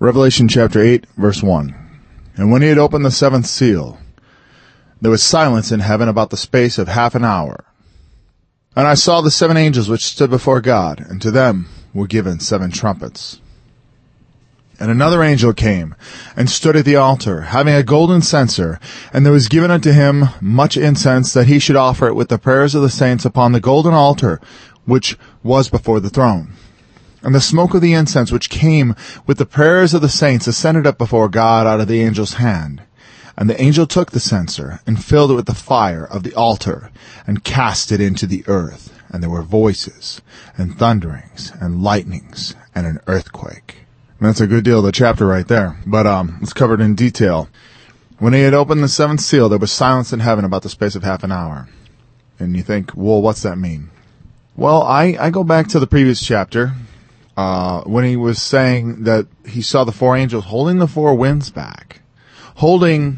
Revelation chapter 8, verse 1. And when he had opened the seventh seal, there was silence in heaven about the space of half an hour. And I saw the seven angels which stood before God, and to them were given seven trumpets. And another angel came, and stood at the altar, having a golden censer, and there was given unto him much incense, that he should offer it with the prayers of the saints upon the golden altar, which was before the throne. And the smoke of the incense which came with the prayers of the saints ascended up before God out of the angel's hand. And the angel took the censer, and filled it with the fire of the altar, and cast it into the earth. And there were voices, and thunderings, and lightnings, and an earthquake. And that's a good deal of the chapter right there. But it's covered in detail. When he had opened the seventh seal, there was silence in heaven about the space of half an hour. And you think, well, what's that mean? Well, I go back to the previous chapter, when he was saying that he saw the four angels holding the four winds back. Holding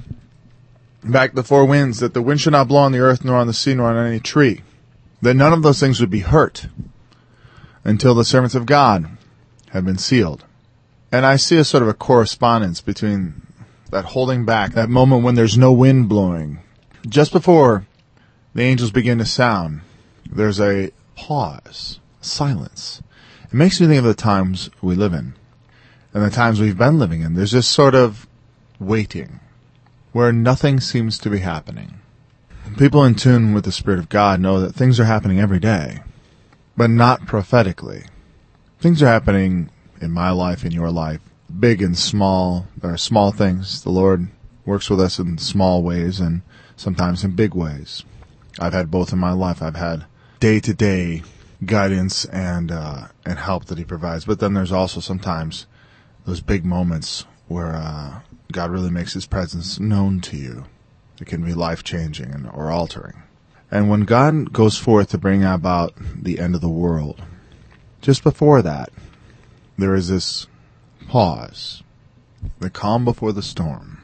back the four winds, that the wind should not blow on the earth, nor on the sea, nor on any tree. That none of those things would be hurt until the servants of God had been sealed. And I see a sort of a correspondence between that holding back, that moment when there's no wind blowing. Just before the angels begin to sound, there's a pause, silence. It makes me think of the times we live in, and the times we've been living in. There's this sort of waiting, where nothing seems to be happening. People in tune with the Spirit of God know that things are happening every day, but not prophetically. Things are happening in my life, in your life, big and small. There are small things. The Lord works with us in small ways and sometimes in big ways. I've had both in my life. I've had day-to-day guidance and help that He provides. But then there's also sometimes those big moments where God really makes His presence known to you. It can be life-changing or altering. And when God goes forth to bring about the end of the world, just before that, there is this pause, the calm before the storm.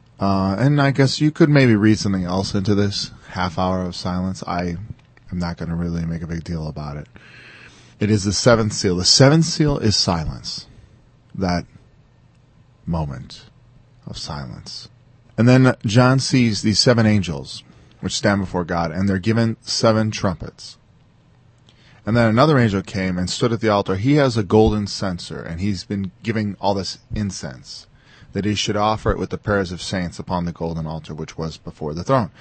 And I guess you could maybe read something else into this half hour of silence. I am not going to really make a big deal about it. It is the seventh seal. The seventh seal is silence. That moment of silence. And then John sees these seven angels which stand before God, and they're given seven trumpets. And then another angel came and stood at the altar. He has a golden censer, and he's been giving all this incense, that he should offer it with the prayers of saints upon the golden altar which was before the throne.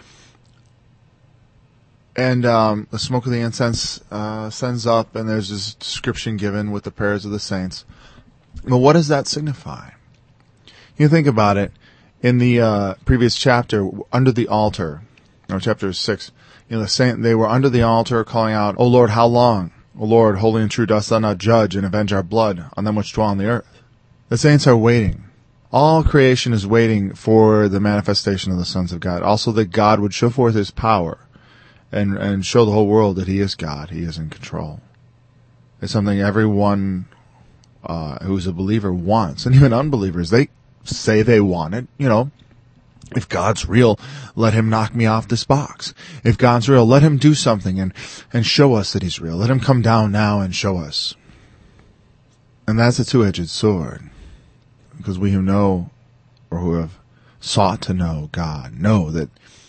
And the smoke of the incense sends up, and there's this description given with the prayers of the saints. But what does that signify? You think about it. In the previous chapter, under the altar, or chapter 6, they were under the altar calling out, O Lord, how long? O Lord, holy and true, dost thou not judge and avenge our blood on them which dwell on the earth? The saints are waiting. All creation is waiting for the manifestation of the sons of God. Also that God would show forth His power and show the whole world that He is God. He is in control. It's something everyone who's a believer wants. And even unbelievers, they say they want it. If God's real, let Him knock me off this box. If God's real, let Him do something and show us that He's real. Let Him come down now and show us. And that's a two-edged sword. Because we who know, or who have sought to know God, know that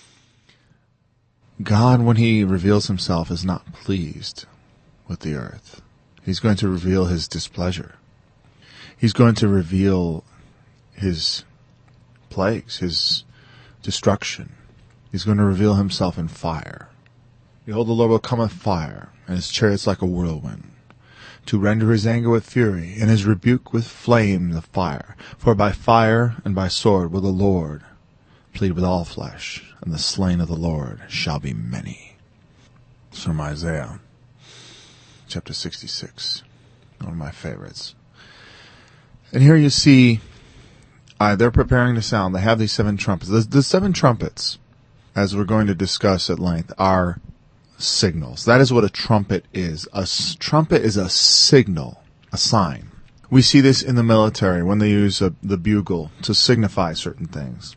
God, when He reveals Himself, is not pleased with the earth. He's going to reveal His displeasure. He's going to reveal His plagues, His destruction. He's going to reveal Himself in fire. Behold, the Lord will come with fire, and His chariots like a whirlwind, to render His anger with fury, and His rebuke with flame of fire. For by fire and by sword will the Lord plead with all flesh, and the slain of the Lord shall be many. It's from Isaiah, chapter 66, one of my favorites. And here you see they're preparing to sound. They have these seven trumpets. The seven trumpets, as we're going to discuss at length, are signals. That is what a trumpet is. A trumpet is a signal, a sign. We see this in the military when they use the bugle to signify certain things.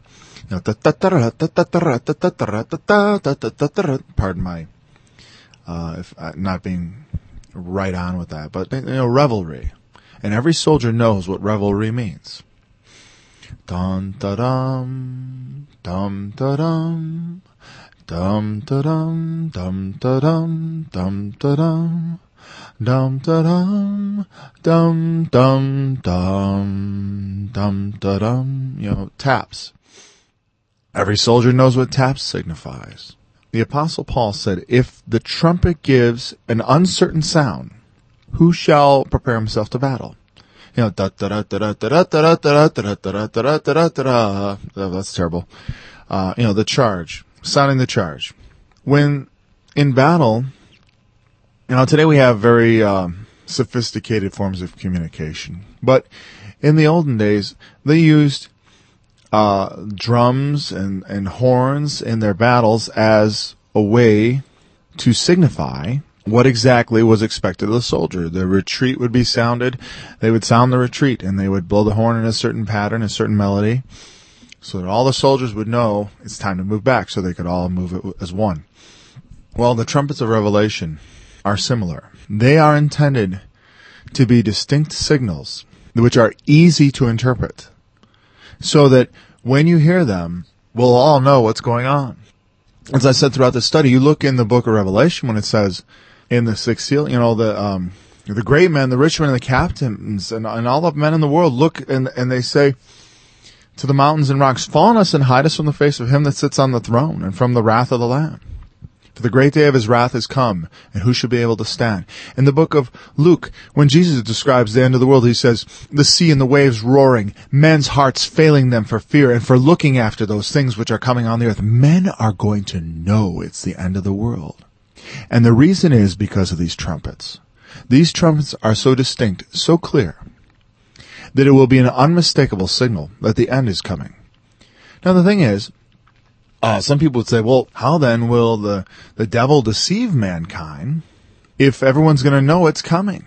Pardon my if not being right on with that, but revelry. And every soldier knows what revelry means. Dum-da-dum, dum-da-dum, dum-da-dum, dum-da-dum, dum-da-dum, dum-da-dum, dum-dum-dum, dum-da-dum. Taps. Every soldier knows what taps signifies. The Apostle Paul said, if the trumpet gives an uncertain sound, who shall prepare himself to battle? That's terrible. The charge, sounding the charge. When in battle, today we have very sophisticated forms of communication. But in the olden days, they used drums and horns in their battles as a way to signify what exactly was expected of the soldier. The retreat would be sounded. They would sound the retreat, and they would blow the horn in a certain pattern, a certain melody, so that all the soldiers would know it's time to move back, so they could all move it as one. Well, the trumpets of Revelation are similar. They are intended to be distinct signals which are easy to interpret, so that when you hear them, we'll all know what's going on. As I said throughout the study, you look in the book of Revelation when it says in the sixth seal, the great men, the rich men, and the captains, and all the men in the world look and they say to the mountains and rocks, fall on us and hide us from the face of him that sits on the throne and from the wrath of the Lamb. For the great day of his wrath is come, and who shall be able to stand? In the book of Luke, when Jesus describes the end of the world, he says, the sea and the waves roaring, men's hearts failing them for fear and for looking after those things which are coming on the earth. Men are going to know it's the end of the world. And the reason is because of these trumpets. These trumpets are so distinct, so clear, that it will be an unmistakable signal that the end is coming. Now the thing is, some people would say, well, how then will the devil deceive mankind if everyone's going to know it's coming?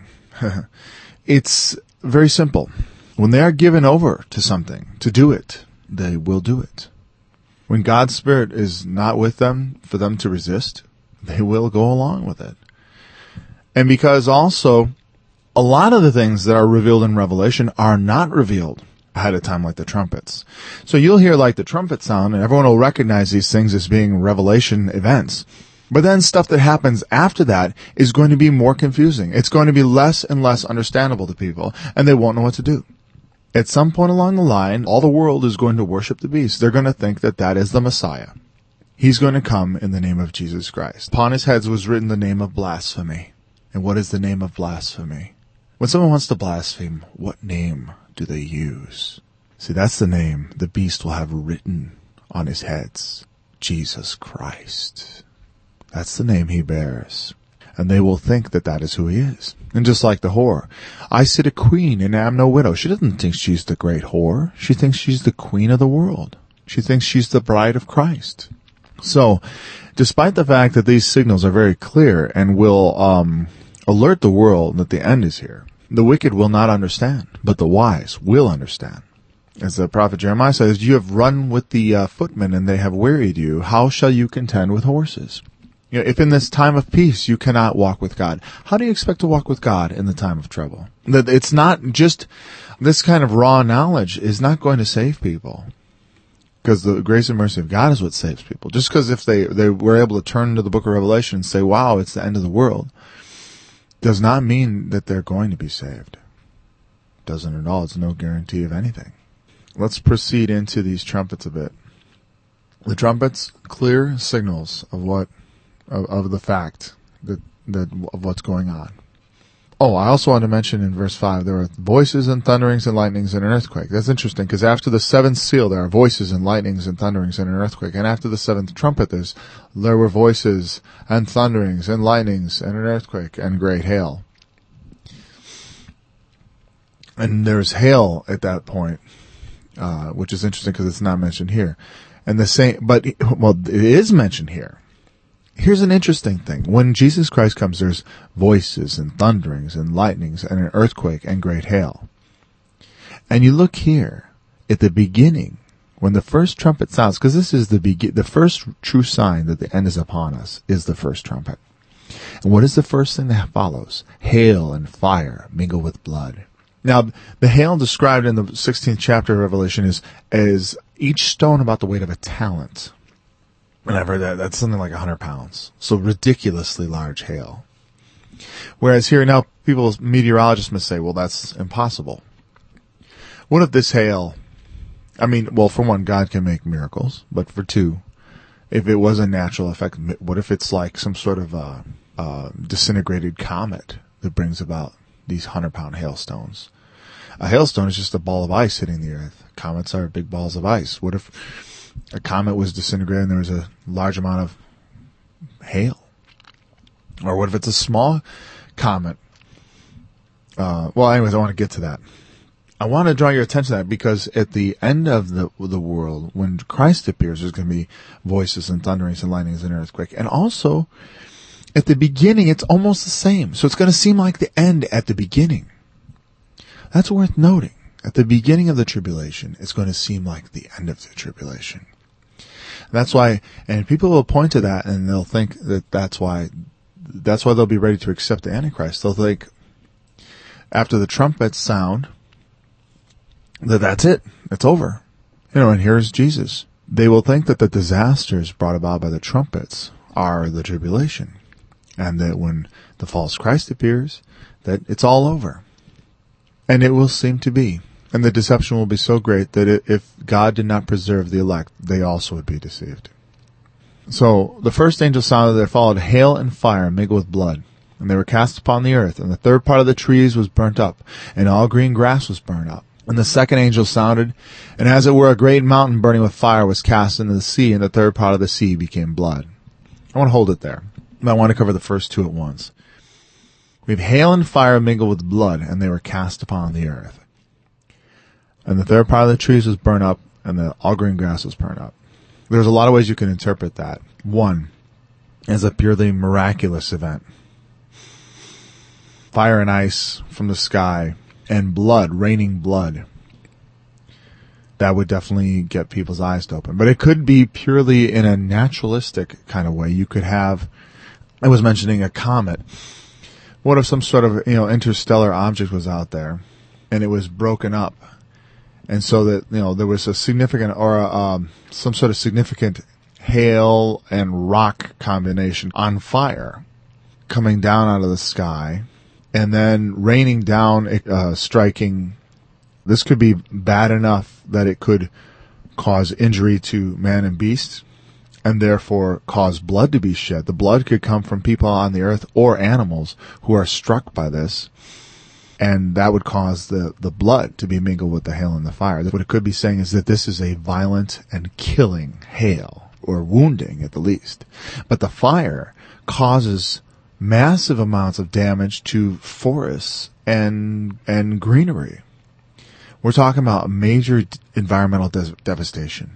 It's very simple. When they are given over to something, to do it, they will do it. When God's Spirit is not with them, for them to resist, they will go along with it. And because also, a lot of the things that are revealed in Revelation are not revealed ahead of time like the trumpets. So you'll hear like the trumpet sound and everyone will recognize these things as being Revelation events. But then stuff that happens after that is going to be more confusing. It's going to be less and less understandable to people, and they won't know what to do. At some point along the line, all the world is going to worship the beast. They're going to think that that is the Messiah. He's going to come in the name of Jesus Christ. Upon his heads was written the name of blasphemy. And what is the name of blasphemy? When someone wants to blaspheme, what name do they use? See, that's the name the beast will have written on his heads. Jesus Christ. That's the name he bears. And they will think that that is who he is. And just like the whore, I sit a queen and am no widow. She doesn't think she's the great whore. She thinks she's the queen of the world. She thinks she's the bride of Christ. So, despite the fact that these signals are very clear and will alert the world that the end is here, the wicked will not understand, but the wise will understand. As the prophet Jeremiah says, you have run with the footmen and they have wearied you. How shall you contend with horses? If in this time of peace you cannot walk with God, how do you expect to walk with God in the time of trouble? That it's not just this kind of raw knowledge is not going to save people. Because the grace and mercy of God is what saves people. Just because if they were able to turn to the book of Revelation and say, wow, it's the end of the world, does not mean that they're going to be saved. Doesn't at all. It's no guarantee of anything. Let's proceed into these trumpets a bit. The trumpets, clear signals of the fact that of what's going on. Oh, I also want to mention in verse 5, there are voices and thunderings and lightnings and an earthquake. That's interesting, because after the seventh seal, there are voices and lightnings and thunderings and an earthquake. And after the seventh trumpet, there were voices and thunderings and lightnings and an earthquake and great hail. And there's hail at that point, which is interesting because it's not mentioned here. And the same, it is mentioned here. Here's an interesting thing. When Jesus Christ comes, there's voices and thunderings and lightnings and an earthquake and great hail. And you look here at the beginning, when the first trumpet sounds, because this is the first true sign that the end is upon us, is the first trumpet. And what is the first thing that follows? Hail and fire mingle with blood. Now, the hail described in the 16th chapter of Revelation is each stone about the weight of a talent. And I've heard that's something like 100 pounds. So ridiculously large hail. Whereas here now, meteorologists must say, well, that's impossible. What if this hail, for one, God can make miracles, but for two, if it was a natural effect, what if it's like some sort of disintegrated comet that brings about these 100-pound hailstones? A hailstone is just a ball of ice hitting the earth. Comets are big balls of ice. What if a comet was disintegrated and there was a large amount of hail? Or what if it's a small comet? Anyways, I want to get to that. I want to draw your attention to that because at the end of the world, when Christ appears, there's going to be voices and thunderings and lightnings and earthquake. And also, at the beginning, it's almost the same. So it's going to seem like the end at the beginning. That's worth noting. At the beginning of the tribulation, it's going to seem like the end of the tribulation. That's why, and people will point to that and they'll think that that's why they'll be ready to accept the Antichrist. They'll think, after the trumpets sound, that's it. It's over. And here's Jesus. They will think that the disasters brought about by the trumpets are the tribulation. And that when the false Christ appears, that it's all over. And it will seem to be. And the deception will be so great that if God did not preserve the elect, they also would be deceived. So the first angel sounded, there followed hail and fire mingled with blood. And they were cast upon the earth. And the third part of the trees was burnt up. And all green grass was burned up. And the second angel sounded, and as it were a great mountain burning with fire was cast into the sea, and the third part of the sea became blood. I want to hold it there. I want to cover the first two at once. We have hail and fire mingled with blood, and they were cast upon the earth. And the third part of the trees was burned up, and the all green grass was burned up. There's a lot of ways you can interpret that. One, as a purely miraculous event. Fire and ice from the sky, and blood, raining blood. That would definitely get people's eyes to open. But it could be purely in a naturalistic kind of way. You could have, I was mentioning a comet. What if some sort of, interstellar object was out there and it was broken up? And so that, there was a significant or some sort of significant hail and rock combination on fire coming down out of the sky and then raining down, striking. This could be bad enough that it could cause injury to man and beast and therefore cause blood to be shed. The blood could come from people on the earth or animals who are struck by this, and that would cause the blood to be mingled with the hail and the fire. What it could be saying is that this is a violent and killing hail, or wounding at the least. But the fire causes massive amounts of damage to forests and greenery. We're talking about major environmental devastation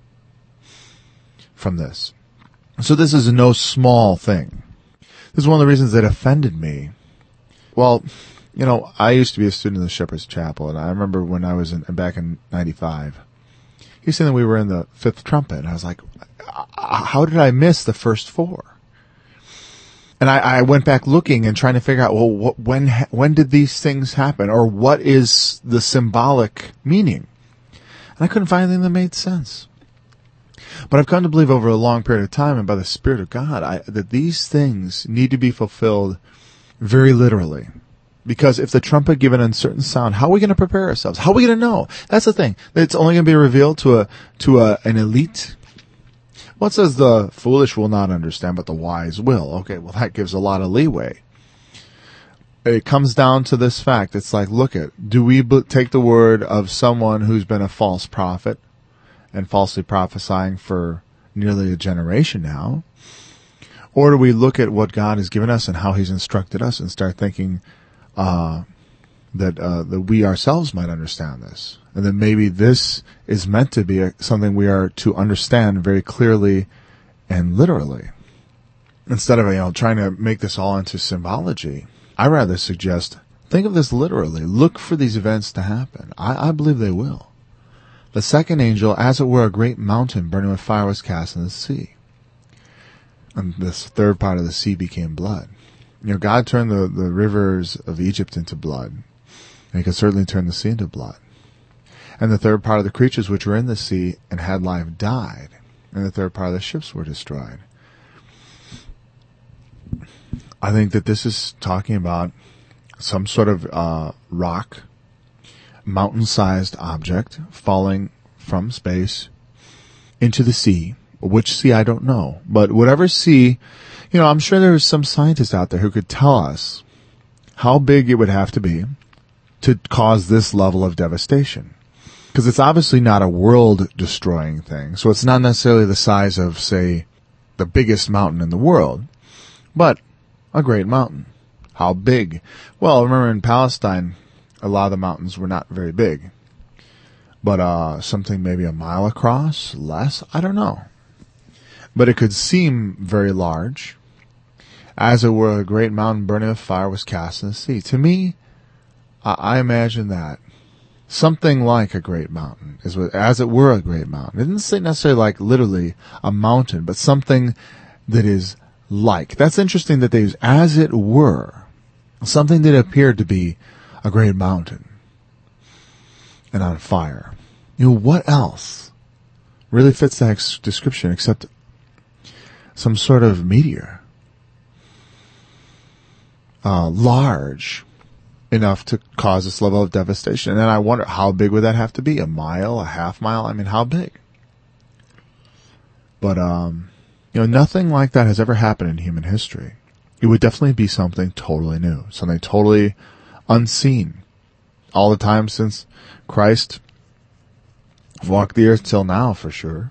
from this. So this is no small thing. This is one of the reasons that offended me. Well, I used to be a student in the Shepherd's Chapel, and I remember when I was back in 95, he was saying that we were in the fifth trumpet, and I was like, how did I miss the first four? And I went back looking and trying to figure out, well, when did these things happen? Or what is the symbolic meaning? And I couldn't find anything that made sense. But I've come to believe over a long period of time and by the Spirit of God that these things need to be fulfilled very literally. Because if the trumpet give an uncertain sound, how are we going to prepare ourselves? How are we going to know? That's the thing. It's only going to be revealed to an elite. Well, it says the foolish will not understand, but the wise will. Okay, well, that gives a lot of leeway. It comes down to this fact. It's like, do we take the word of someone who's been a false prophet and falsely prophesying for nearly a generation now? Or do we look at what God has given us and how he's instructed us and start thinking that we ourselves might understand this? And that maybe this is meant to be something we are to understand very clearly and literally. Instead of, trying to make this all into symbology, I rather suggest, think of this literally. Look for these events to happen. I believe they will. The second angel, as it were a great mountain burning with fire, was cast in the sea. And this third part of the sea became blood. God turned the rivers of Egypt into blood. And he could certainly turn the sea into blood. And the third part of the creatures which were in the sea and had life died. And the third part of the ships were destroyed. I think that this is talking about some sort of rock, mountain-sized object falling from space into the sea. Which sea, I don't know. But whatever sea, I'm sure there's some scientists out there who could tell us how big it would have to be to cause this level of devastation. Because it's obviously not a world-destroying thing. So it's not necessarily the size of, say, the biggest mountain in the world, but a great mountain. How big? Well, remember in Palestine, a lot of the mountains were not very big. But something maybe a mile across, less, I don't know. But it could seem very large. As it were, a great mountain burning with fire was cast in the sea. To me, I imagine that. Something like a great mountain, as it were a great mountain. It didn't say necessarily like literally a mountain, but something that is like. That's interesting that they use as it were. Something that appeared to be a great mountain and on fire. What else really fits that description except some sort of meteor? Large enough to cause this level of devastation. And then I wonder, how big would that have to be? A mile? A half mile? I mean, how big? But, nothing like that has ever happened in human history. It would definitely be something totally new. Something totally unseen. All the time since Christ walked the earth till now, for sure.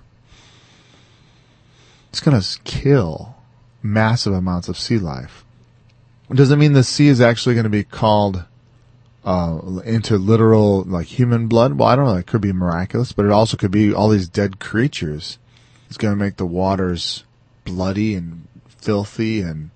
It's gonna kill massive amounts of sea life. Does it mean the sea is actually going to be called into literal, like, human blood? Well, I don't know. It could be miraculous, but it also could be all these dead creatures. It's going to make the waters bloody and filthy and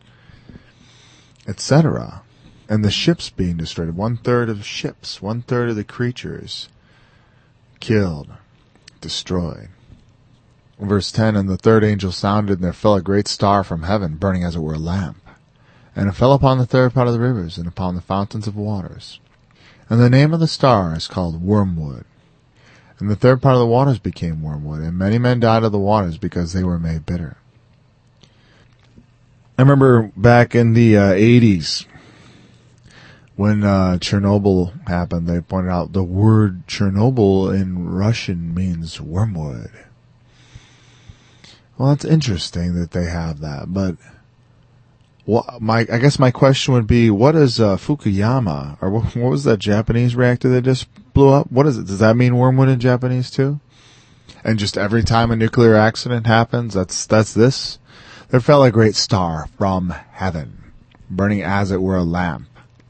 etc. And the ships being destroyed. 1/3 of ships, 1/3 of the creatures killed, destroyed. Verse 10, and the third angel sounded, and there fell a great star from heaven, burning as it were a lamp. And it fell upon the third part of the rivers, and upon the fountains of waters. And the name of the star is called Wormwood. And the third part of the waters became wormwood, and many men died of the waters because they were made bitter. I remember back in the 80s, when Chernobyl happened, they pointed out the word Chernobyl in Russian means wormwood. Well, that's interesting that they have that, but I guess my question would be, what is Fukuyama, or what was that Japanese reactor that just blew up? What is it? Does that mean wormwood in Japanese too? And just every time a nuclear accident happens, that's this? There fell a great star from heaven, burning as it were a lamp.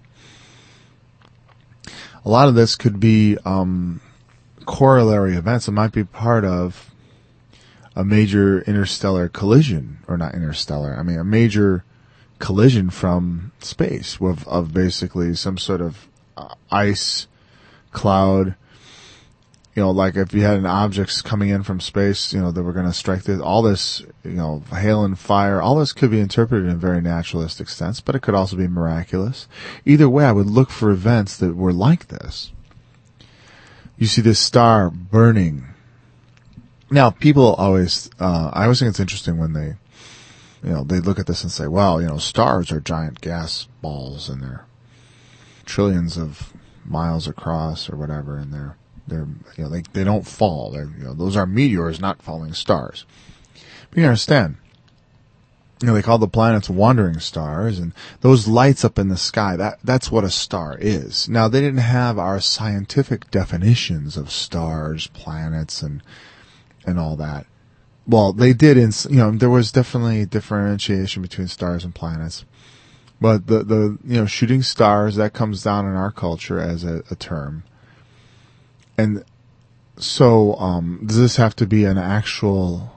A lot of this could be corollary events. It might be part of a major interstellar collision, or not interstellar, I mean a major collision from space of basically some sort of ice cloud, like if you had an objects coming in from space, that were going to strike all this, hail and fire, all this could be interpreted in a very naturalistic sense, but it could also be miraculous. Either way, I would look for events that were like this. You see this star burning. Now, people always, I always think it's interesting when they look at this and say, wow, stars are giant gas balls and they're trillions of miles across or whatever, and they don't fall. Those are meteors, not falling stars. But you understand, they call the planets wandering stars, and those lights up in the sky, that's what a star is. Now, they didn't have our scientific definitions of stars, planets, and all that. Well, they did there was definitely differentiation between stars and planets. But the shooting stars, that comes down in our culture as a term. And so, does this have to be an actual,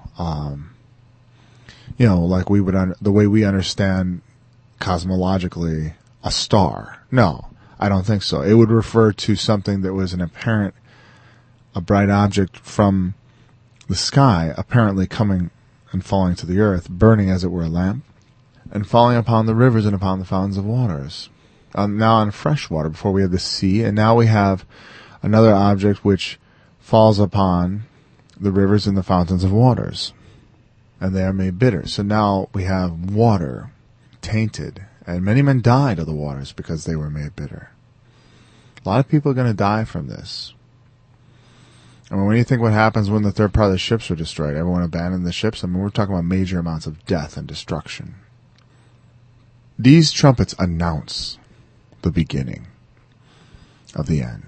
like the way we understand cosmologically a star? No, I don't think so. It would refer to something that was a bright object from the sky, apparently coming and falling to the earth, burning as it were a lamp, and falling upon the rivers and upon the fountains of waters. now on fresh water. Before we had the sea, and now we have another object which falls upon the rivers and the fountains of waters, and they are made bitter. So now we have water tainted, and many men died of the waters because they were made bitter. A lot of people are going to die from this. I mean, when you think what happens when the third part of the ships are destroyed, everyone abandoned the ships. I mean, we're talking about major amounts of death and destruction. These trumpets announce the beginning of the end.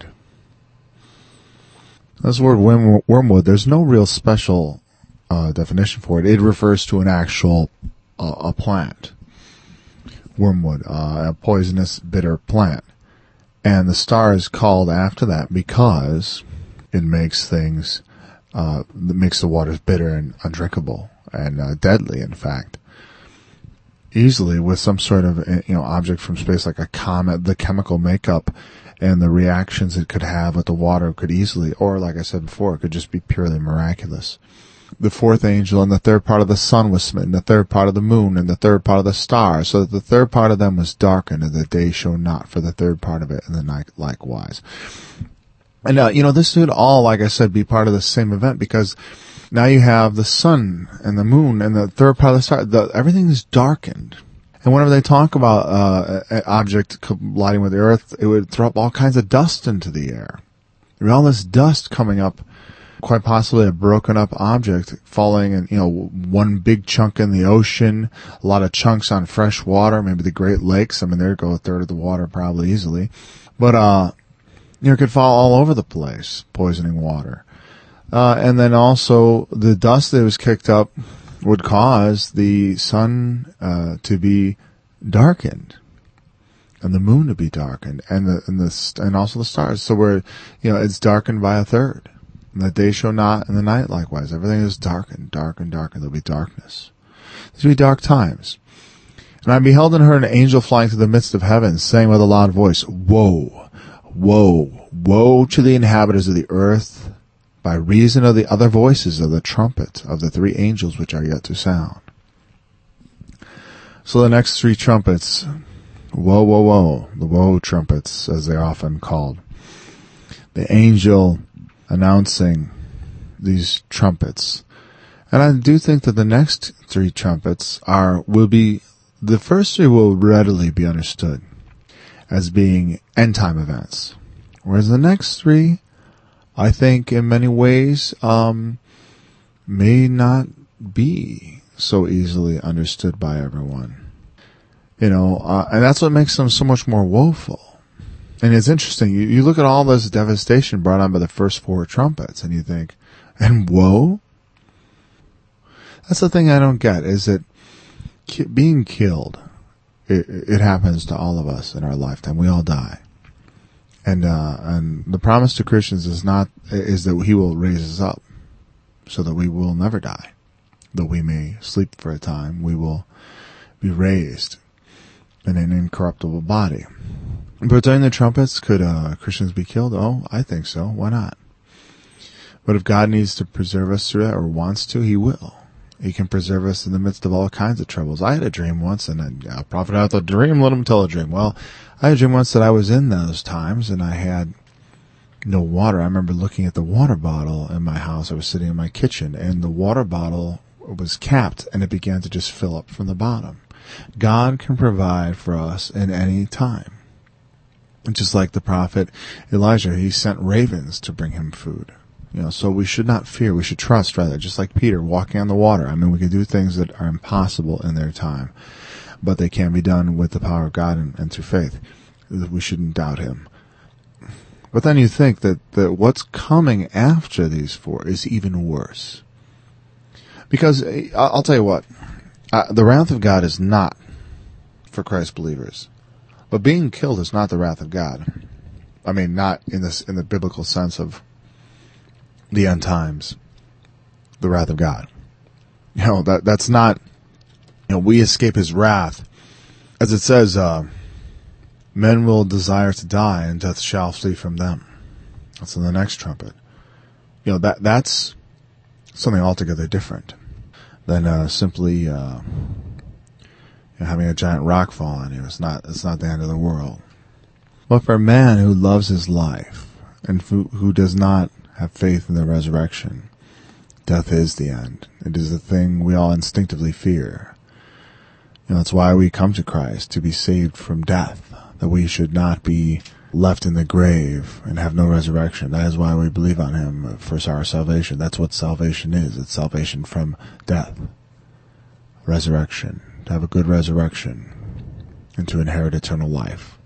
This word wormwood, there's no real special definition for it. It refers to an actual a plant. Wormwood, a poisonous, bitter plant. And the star is called after that because it makes things, makes the waters bitter and undrinkable and deadly, in fact. Easily with some sort of object from space like a comet, the chemical makeup and the reactions it could have with the water could easily, or like I said before, it could just be purely miraculous. The fourth angel and the third part of the sun was smitten, the third part of the moon and the third part of the stars, so that the third part of them was darkened, and the day shone not for the third part of it, and the night likewise. And this should all, like I said, be part of the same event, because now you have the sun and the moon and the third part of the star. Everything is darkened. And whenever they talk about an object colliding with the earth, it would throw up all kinds of dust into the air. There's all this dust coming up, quite possibly a broken up object falling in, one big chunk in the ocean, a lot of chunks on fresh water, maybe the Great Lakes. I mean, there go a third of the water probably easily. But, it could fall all over the place, poisoning water. And then also the dust that was kicked up would cause the sun to be darkened, and the moon to be darkened, and also the stars. So where it's darkened by a third, and the day shall not, and the night likewise. Everything is darkened, darkened, darkened. There'll be darkness. These will be dark times. And I beheld and heard an angel flying through the midst of heaven, saying with a loud voice, "Woe, woe, woe to the inhabitants of the earth, by reason of the other voices of the trumpet of the three angels which are yet to sound." So the next three trumpets, woe, woe, woe, the woe trumpets, as they're often called. The angel announcing these trumpets. And I do think that the next three trumpets the first three will readily be understood as being end time events. Whereas the next three, I think in many ways, may not be so easily understood by everyone. And that's what makes them so much more woeful. And it's interesting, you look at all this devastation brought on by the first four trumpets, and you think, and woe? That's the thing I don't get, is that being killed, it happens to all of us in our lifetime. We all die. And the promise to Christians is that He will raise us up so that we will never die. Though we may sleep for a time, we will be raised in an incorruptible body. But during the trumpets, could Christians be killed? Oh, I think so. Why not? But if God needs to preserve us through that, or wants to, He will. He can preserve us in the midst of all kinds of troubles. I had a dream once, and a prophet out the dream, let him tell a dream. Well, I had a dream once that I was in those times, and I had no water. I remember looking at the water bottle in my house. I was sitting in my kitchen, and the water bottle was capped, and it began to just fill up from the bottom. God can provide for us in any time. Just like the prophet Elijah, he sent ravens to bring him food. So we should not fear. We should trust, rather, just like Peter walking on the water. I mean, we can do things that are impossible in their time, but they can be done with the power of God and through faith. We shouldn't doubt Him. But then you think that what's coming after these four is even worse. Because I'll tell you what, the wrath of God is not for Christ believers. But being killed is not the wrath of God. I mean, not in the biblical sense of the end times, the wrath of God. That's not, we escape His wrath. As it says, men will desire to die, and death shall flee from them. That's in the next trumpet. That's something altogether different than simply having a giant rock fall on you. It's not the end of the world. But for a man who loves his life and who does not have faith in the resurrection, death is the end. It is the thing we all instinctively fear. That's why we come to Christ, to be saved from death, that we should not be left in the grave and have no resurrection. That is why we believe on him for our salvation. That's what salvation is. It's salvation from death. Resurrection. To have a good resurrection and to inherit eternal life.